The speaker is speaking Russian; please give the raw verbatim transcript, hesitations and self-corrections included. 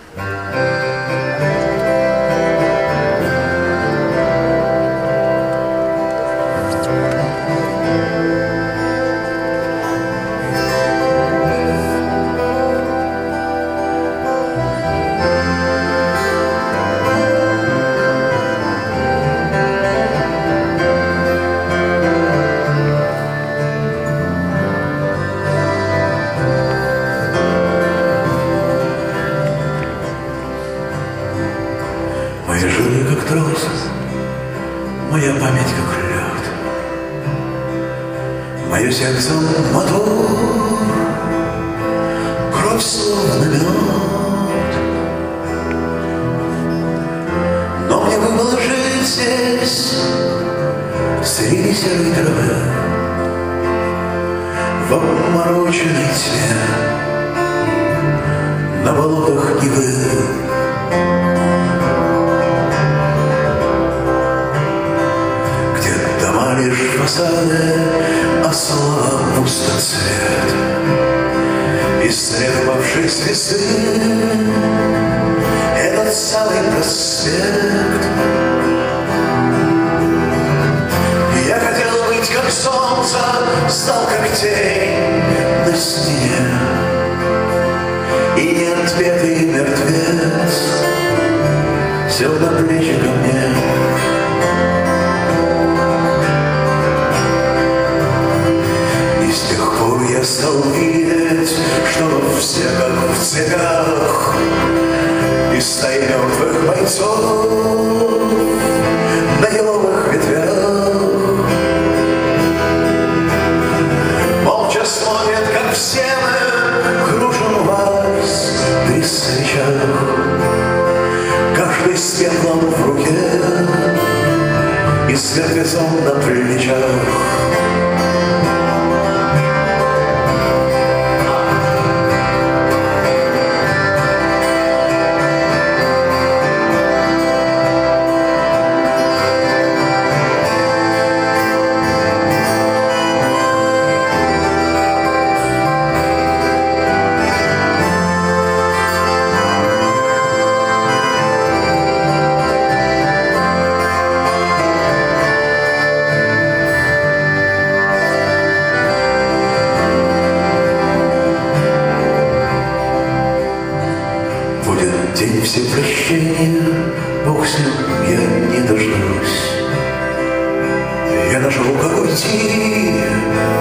Мои жилы как трос, моя память как лед, мое сердце мотор, кровь словно мед. Но мне выпало жить здесь, среди серой травы, в обмороченной тьме, на болотах Невы. Лишь фасады, а слова пустоцвет. Из требовавшей звезды этот самый проспект. Я хотел быть как солнце, стал как тень на стене. И неотпетый мертвец сел на плечи ко мне. Я стал видеть, что все как в цепях, и стаи мертвых бойцов на еловых ветвях молча смотрят, как все мы кружим вальс при свечах, каждый с пеплом в руке и с мертвецом на плечах. День все прощения, Бог с ним, я не дождусь. Я нашел, как уйти